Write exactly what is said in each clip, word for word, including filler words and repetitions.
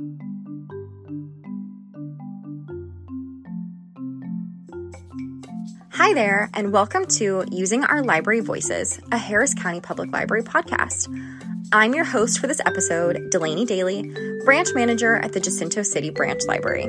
Hi there, and welcome to Using Our Library Voices, a Harris County Public Library podcast. I'm your host for this episode, Delaney Daly, branch manager at the Jacinto City Branch Library.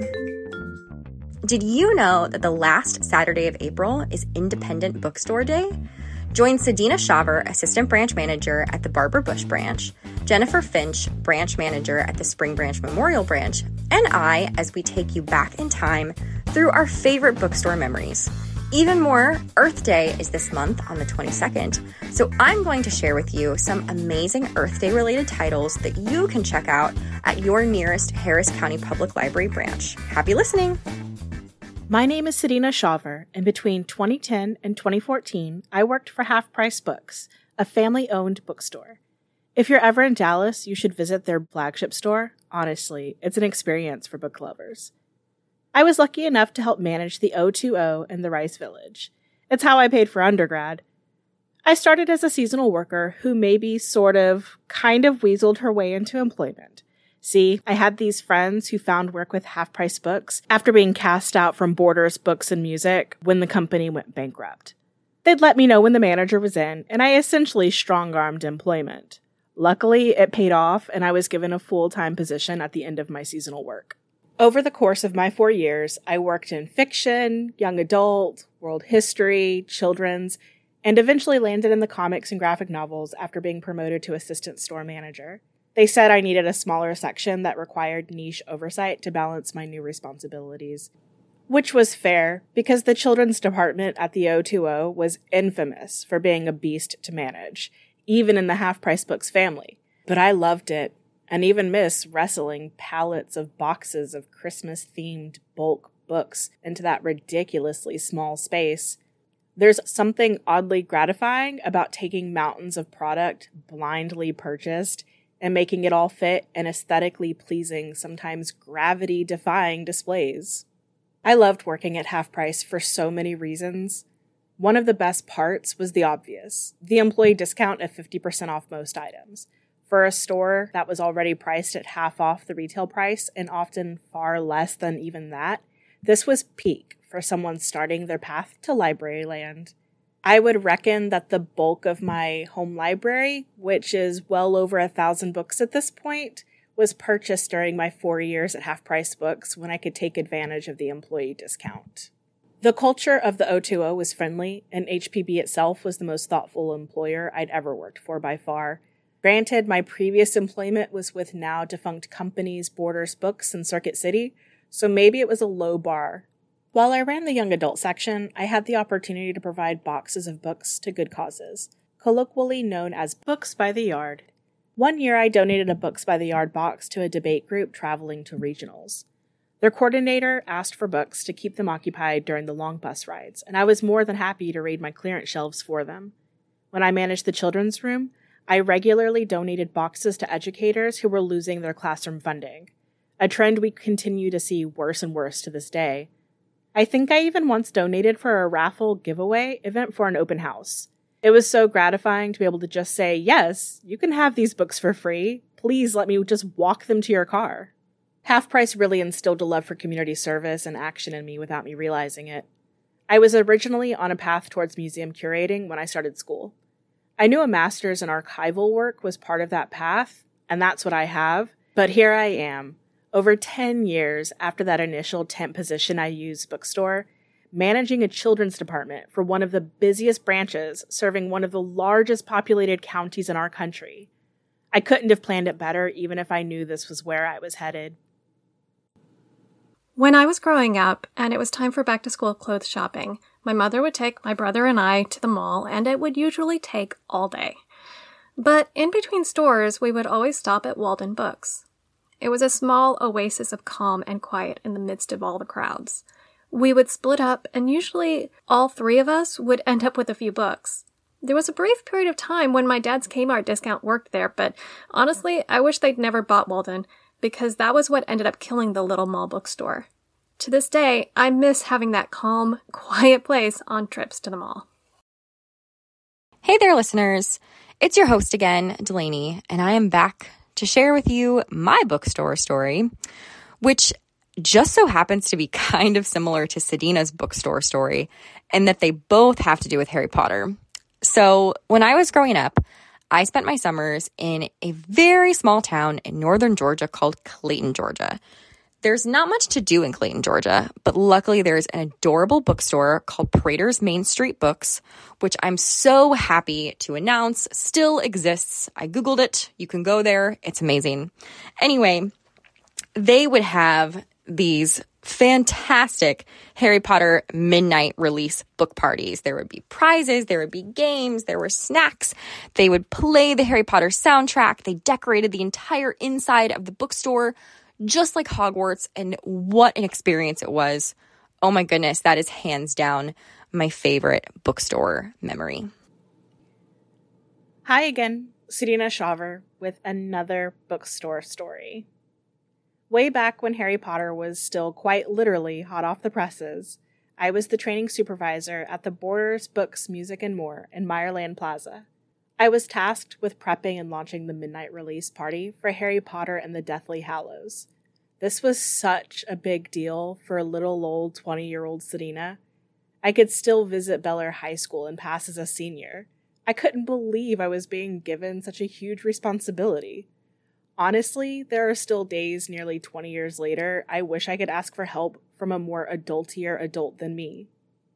Did you know that the last Saturday of April is Independent Bookstore Day? Join Sedina Shaver, assistant branch manager at the Barbara Bush Branch, Jennifer Finch, branch manager at the Spring Branch Memorial Branch, and I as we take you back in time through our favorite bookstore memories. Even more, Earth Day is this month on the twenty-second, so I'm going to share with you some amazing Earth Day related titles that you can check out at your nearest Harris County Public Library branch. Happy listening! My name is Sedina Shaver, and between twenty ten and twenty fourteen, I worked for Half Price Books, a family-owned bookstore. If you're ever in Dallas, you should visit their flagship store. Honestly, it's an experience for book lovers. I was lucky enough to help manage the O two O and the Rice Village. It's how I paid for undergrad. I started as a seasonal worker who maybe sort of, kind of weaseled her way into employment. See, I had these friends who found work with Half Price Books after being cast out from Borders Books and Music when the company went bankrupt. They'd let me know when the manager was in, and I essentially strong-armed employment. Luckily, it paid off, and I was given a full-time position at the end of my seasonal work. Over the course of my four years, I worked in fiction, young adult, world history, children's, and eventually landed in the comics and graphic novels after being promoted to assistant store manager. They said I needed a smaller section that required niche oversight to balance my new responsibilities. Which was fair, because the children's department at the O two O was infamous for being a beast to manage, even in the Half Price Books family. But I loved it. And even miss wrestling pallets of boxes of Christmas-themed bulk books into that ridiculously small space. There's something oddly gratifying about taking mountains of product blindly purchased and making it all fit in aesthetically pleasing, sometimes gravity-defying displays. I loved working at Half Price for so many reasons. One of the best parts was the obvious, the employee discount of fifty percent off most items. For a store that was already priced at half off the retail price and often far less than even that, this was peak for someone starting their path to library land. I would reckon that the bulk of my home library, which is well over a thousand books at this point, was purchased during my four years at Half Price Books when I could take advantage of the employee discount. The culture of the O two O was friendly, and H P B itself was the most thoughtful employer I'd ever worked for by far. Granted, my previous employment was with now defunct companies Borders Books in Circuit City, so maybe it was a low bar. While I ran the young adult section, I had the opportunity to provide boxes of books to good causes, colloquially known as Books by the Yard. One year I donated a Books by the Yard box to a debate group traveling to regionals. Their coordinator asked for books to keep them occupied during the long bus rides, and I was more than happy to raid my clearance shelves for them. When I managed the children's room, I regularly donated boxes to educators who were losing their classroom funding, a trend we continue to see worse and worse to this day. I think I even once donated for a raffle giveaway event for an open house. It was so gratifying to be able to just say, yes, you can have these books for free. Please let me just walk them to your car. Half Price really instilled a love for community service and action in me without me realizing it. I was originally on a path towards museum curating when I started school. I knew a master's in archival work was part of that path, and that's what I have. But here I am, over ten years after that initial temp position I used bookstore, managing a children's department for one of the busiest branches serving one of the largest populated counties in our country. I couldn't have planned it better, even if I knew this was where I was headed. When I was growing up and it was time for back-to-school clothes shopping, my mother would take my brother and I to the mall, and it would usually take all day. But in between stores, we would always stop at Walden Books. It was a small oasis of calm and quiet in the midst of all the crowds. We would split up, and usually all three of us would end up with a few books. There was a brief period of time when my dad's Kmart discount worked there, but honestly, I wish they'd never bought Walden, because that was what ended up killing the little mall bookstore. To this day, I miss having that calm, quiet place on trips to the mall. Hey there, listeners. It's your host again, Delaney, and I am back to share with you my bookstore story, which just so happens to be kind of similar to Sedina's bookstore story, and that they both have to do with Harry Potter. So when I was growing up, I spent my summers in a very small town in northern Georgia called Clayton, Georgia. There's not much to do in Clayton, Georgia, but luckily there's an adorable bookstore called Prater's Main Street Books, which I'm so happy to announce still exists. I Googled it. You can go there. It's amazing. Anyway, they would have these fantastic Harry Potter midnight release book parties. There would be prizes, there would be games, there were snacks. They would play the Harry Potter soundtrack. They decorated the entire inside of the bookstore, just like Hogwarts, and what an experience it was. Oh my goodness, that is hands down my favorite bookstore memory. Hi again, Sedina Shaver with another bookstore story. Way back when Harry Potter was still quite literally hot off the presses, I was the training supervisor at the Borders Books, Music and More in Meyerland Plaza. I was tasked with prepping and launching the midnight release party for Harry Potter and the Deathly Hallows. This was such a big deal for a little old twenty-year-old Sedina. I could still visit Bel Air High School and pass as a senior. I couldn't believe I was being given such a huge responsibility. Honestly, there are still days nearly twenty years later I wish I could ask for help from a more adultier adult than me.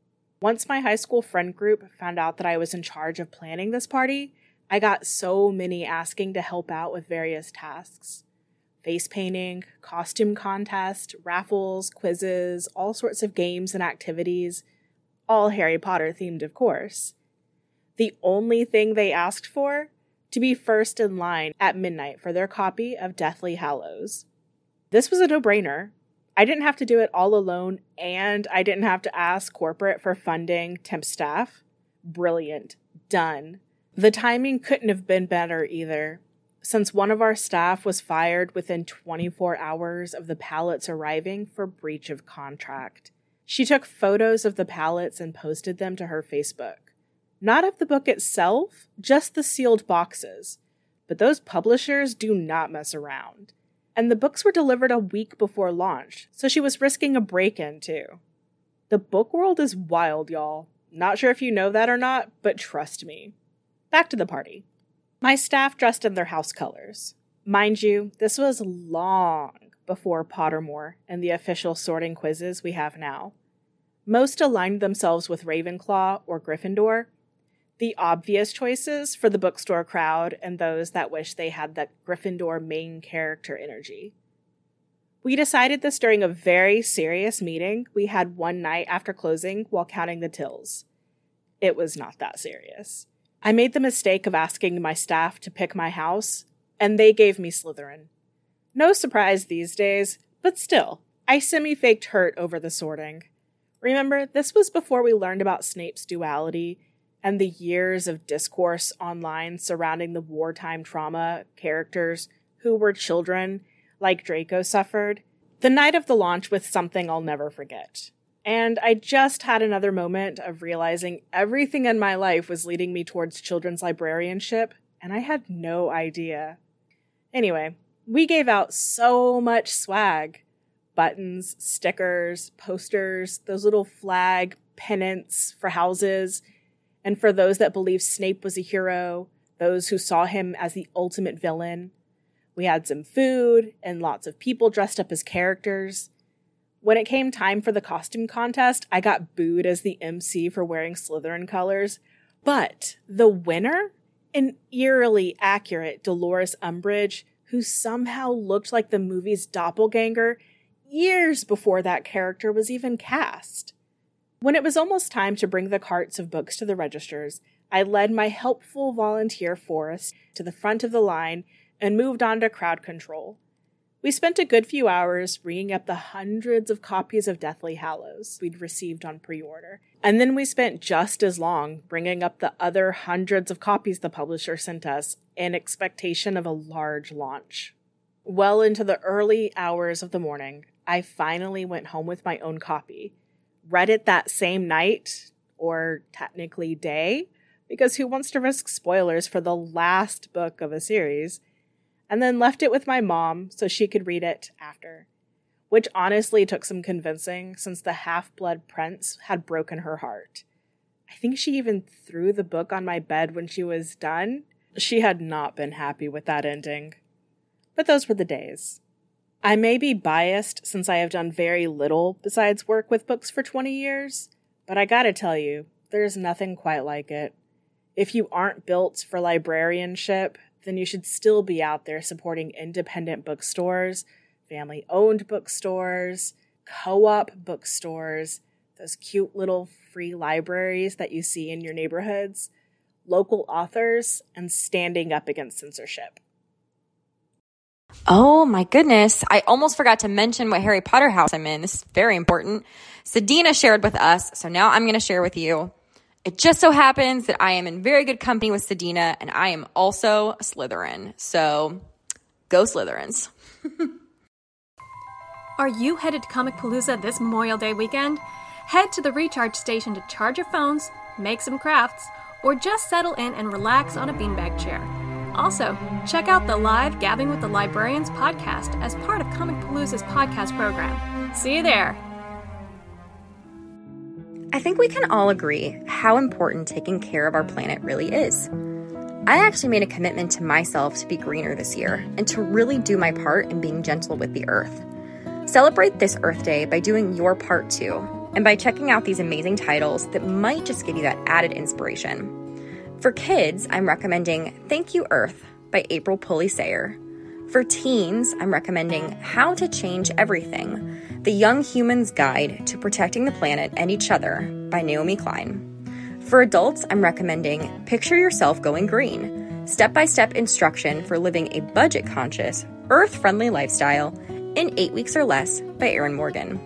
Once my high school friend group found out that I was in charge of planning this party, I got so many asking to help out with various tasks. Face painting, costume contest, raffles, quizzes, all sorts of games and activities, all Harry Potter themed, of course. The only thing they asked for? To be first in line at midnight for their copy of Deathly Hallows. This was a no-brainer. I didn't have to do it all alone, and I didn't have to ask corporate for funding, temp staff. Brilliant. Done. The timing couldn't have been better either, since one of our staff was fired within twenty-four hours of the pallets arriving for breach of contract. She took photos of the pallets and posted them to her Facebook. Not of the book itself, just the sealed boxes. But those publishers do not mess around. And the books were delivered a week before launch, so she was risking a break-in too. The book world is wild, y'all. Not sure if you know that or not, but trust me. Back to the party. My staff dressed in their house colors. Mind you, this was long before Pottermore and the official sorting quizzes we have now. Most aligned themselves with Ravenclaw or Gryffindor, the obvious choices for the bookstore crowd and those that wish they had that Gryffindor main character energy. We decided this during a very serious meeting we had one night after closing while counting the tills. It was not that serious. I made the mistake of asking my staff to pick my house, and they gave me Slytherin. No surprise these days, but still, I semi-faked hurt over the sorting. Remember, this was before we learned about Snape's duality and the years of discourse online surrounding the wartime trauma characters who were children, like Draco suffered. The night of the launch was something I'll never forget. And I just had another moment of realizing everything in my life was leading me towards children's librarianship, and I had no idea. Anyway, we gave out so much swag. Buttons, stickers, posters, those little flag pennants for houses, and for those that believed Snape was a hero, those who saw him as the ultimate villain. We had some food and lots of people dressed up as characters. When it came time for the costume contest, I got booed as the M C for wearing Slytherin colors. But the winner? An eerily accurate Dolores Umbridge, who somehow looked like the movie's doppelganger years before that character was even cast. When it was almost time to bring the carts of books to the registers, I led my helpful volunteer Forrest to the front of the line and moved on to crowd control. We spent a good few hours ringing up the hundreds of copies of Deathly Hallows we'd received on pre-order, and then we spent just as long bringing up the other hundreds of copies the publisher sent us in expectation of a large launch. Well into the early hours of the morning, I finally went home with my own copy, read it that same night, or technically day, because who wants to risk spoilers for the last book of a series, and then left it with my mom so she could read it after, which honestly took some convincing since the half-blood prince had broken her heart. I think she even threw the book on my bed when she was done. She had not been happy with that ending. But those were the days. I may be biased since I have done very little besides work with books for twenty years, but I gotta tell you, there's nothing quite like it. If you aren't built for librarianship, then you should still be out there supporting independent bookstores, family-owned bookstores, co-op bookstores, those cute little free libraries that you see in your neighborhoods, local authors, and standing up against censorship. Oh my goodness, I almost forgot to mention what Harry Potter house I'm in. This is very important. Sedina shared with us, so now I'm going to share with you. It just so happens that I am in very good company with Sedina, and I am also a Slytherin. So, go Slytherins. Are you headed to Comicpalooza this Memorial Day weekend? Head to the recharge station to charge your phones, make some crafts, or just settle in and relax on a beanbag chair. Also, check out the live Gabbing with the Librarians podcast as part of Comicpalooza's podcast program. See you there. I think we can all agree how important taking care of our planet really is. I actually made a commitment to myself to be greener this year and to really do my part in being gentle with the earth. Celebrate this Earth Day by doing your part too, and by checking out these amazing titles that might just give you that added inspiration. For kids, I'm recommending Thank You Earth by April Pulley Sayer. For teens, I'm recommending How to Change Everything, The Young Human's Guide to Protecting the Planet and Each Other by Naomi Klein. For adults, I'm recommending Picture Yourself Going Green, Step-by-Step Instruction for Living a Budget-Conscious, Earth-Friendly Lifestyle in Eight Weeks or Less by Erin Morgan.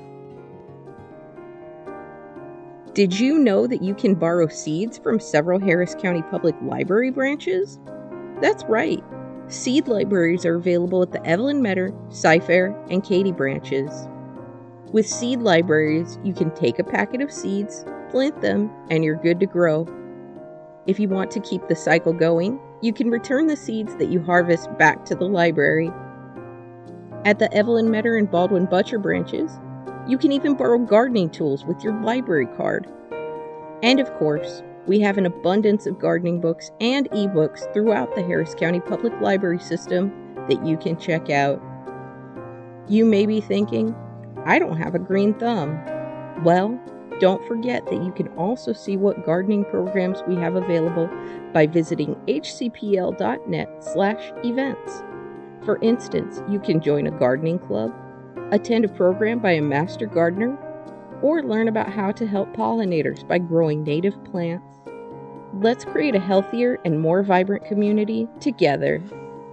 Did you know that you can borrow seeds from several Harris County Public Library branches? That's right. Seed libraries are available at the Evelyn Metter, Cy-Fair, and Katy branches. With seed libraries, you can take a packet of seeds, plant them, and you're good to grow. If you want to keep the cycle going, you can return the seeds that you harvest back to the library. At the Evelyn Metter and Baldwin Butcher branches, you can even borrow gardening tools with your library card. And of course, we have an abundance of gardening books and ebooks throughout the Harris County Public Library system that you can check out. You may be thinking, I don't have a green thumb. Well, don't forget that you can also see what gardening programs we have available by visiting hcpl.net slash events. For instance, you can join a gardening club, attend a program by a master gardener, or learn about how to help pollinators by growing native plants. Let's create a healthier and more vibrant community together.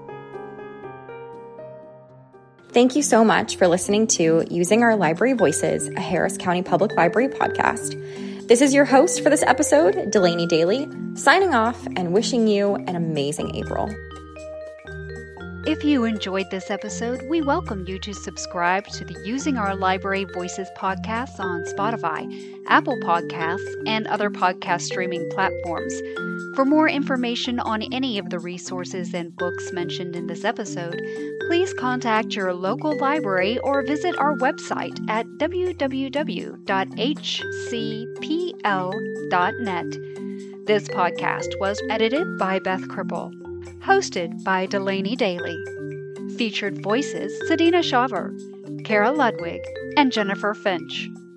Thank you so much for listening to Using Our Library Voices, a Harris County Public Library podcast. This is your host for this episode, Delaney Daly, signing off and wishing you an amazing April. If you enjoyed this episode, we welcome you to subscribe to the Using Our Library Voices podcast on Spotify, Apple Podcasts, and other podcast streaming platforms. For more information on any of the resources and books mentioned in this episode, please contact your local library or visit our website at w w w dot h c p l dot net. This podcast was edited by Beth Cripple. Hosted by Delaney Daly. Featured voices Sedina Shaver, Kara Ludwig, and Jennifer Finch.